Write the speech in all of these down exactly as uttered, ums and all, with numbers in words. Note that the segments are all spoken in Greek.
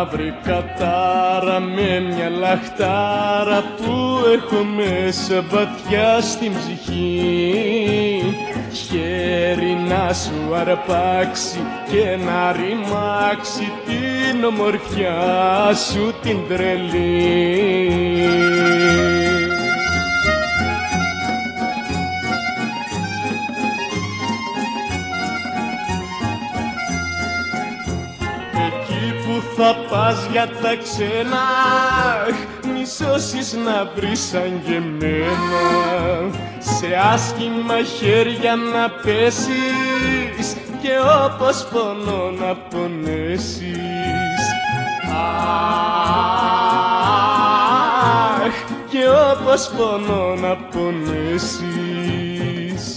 μαύρη κατάρα με μια λαχτάρα που έχω μέσα βαθιά στην ψυχή. Χέρι να σου αρπάξει και να ρημάξει την ομορφιά σου την τρελή. Θα πας για τα ξένα, μη σώσεις να βρεις σαν και εμένα. Σε άσχημα χέρια να πέσεις και όπως πονώ να πονέσεις. Αχ, και όπως πονώ να πονέσεις.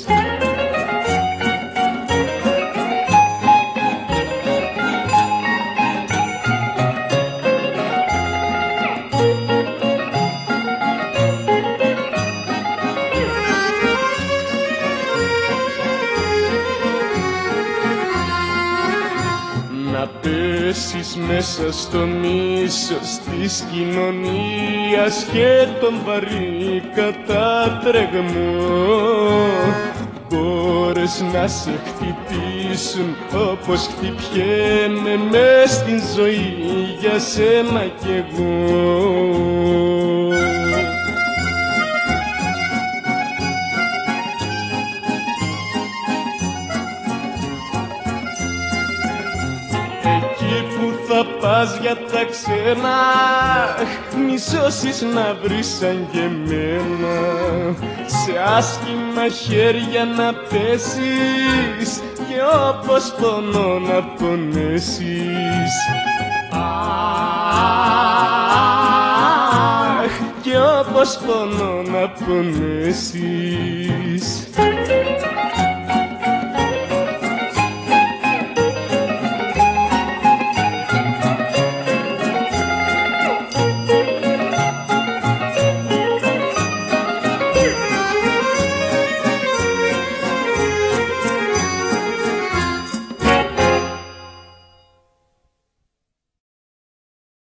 Να πέσεις μέσα στο μίσος της κοινωνίας και τον βαρύ κατάτρεγμό. Μπόρες να σε χτυπήσουν όπως χτυπιέμαι μες στην ζωή για σένα κι εγώ. Θα πας για τα ξένα, μη σώσεις να βρεις σαν και εμένα. Σε άσχημα χέρια να πέσεις και όπως πονώ να πονέσεις. Αχ, και όπως πονώ να πονέσεις.